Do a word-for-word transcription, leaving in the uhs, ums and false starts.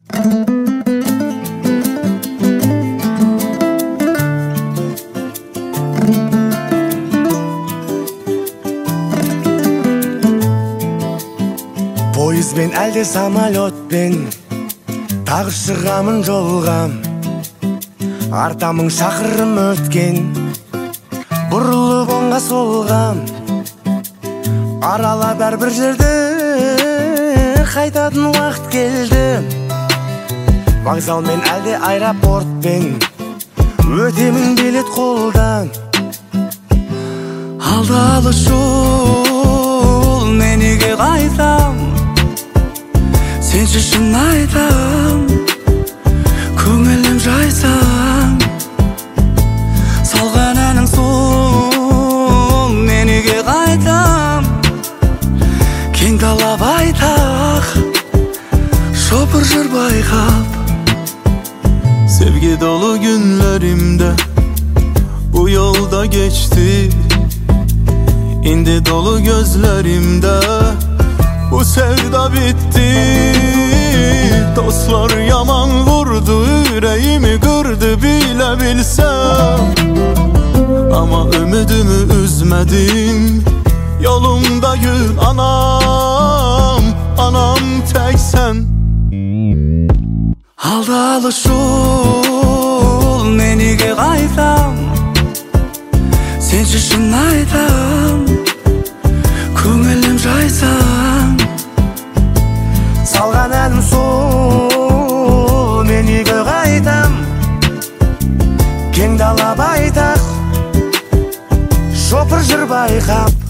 Poyizбен әлде самолетпен тағы шығамын жолға, артамың шақырым өткен, бұрылып оңға солға, арала бәрбір жерді қайтатын уақыт келді. Вокзалмен әлде аэропортпен өтемін билет қолдан, алды алыс жол, мен үйге қайтам, сенші шын айтам, көңілім жайсам. Салған әнің сол, мен үйге қайтам, кең дала байтақ, шопыр жыр байқап. Sevgi dolu günlerimde bu yolda geçti, İndi dolu gözlerimde bu sevda bitti. Dostlar yaman vurdu, yüreğimi kırdı bile bilsem, ama ümidimi üzmedim. Yolumda gül anam, anam tek sen. Алды алыс жол, мен үйге қайтам, сенші шын айтам, көңілім жайсам. Салған әнім сол, мен үйге қайтам, кең дала байтақ, шопыр жыр байқап.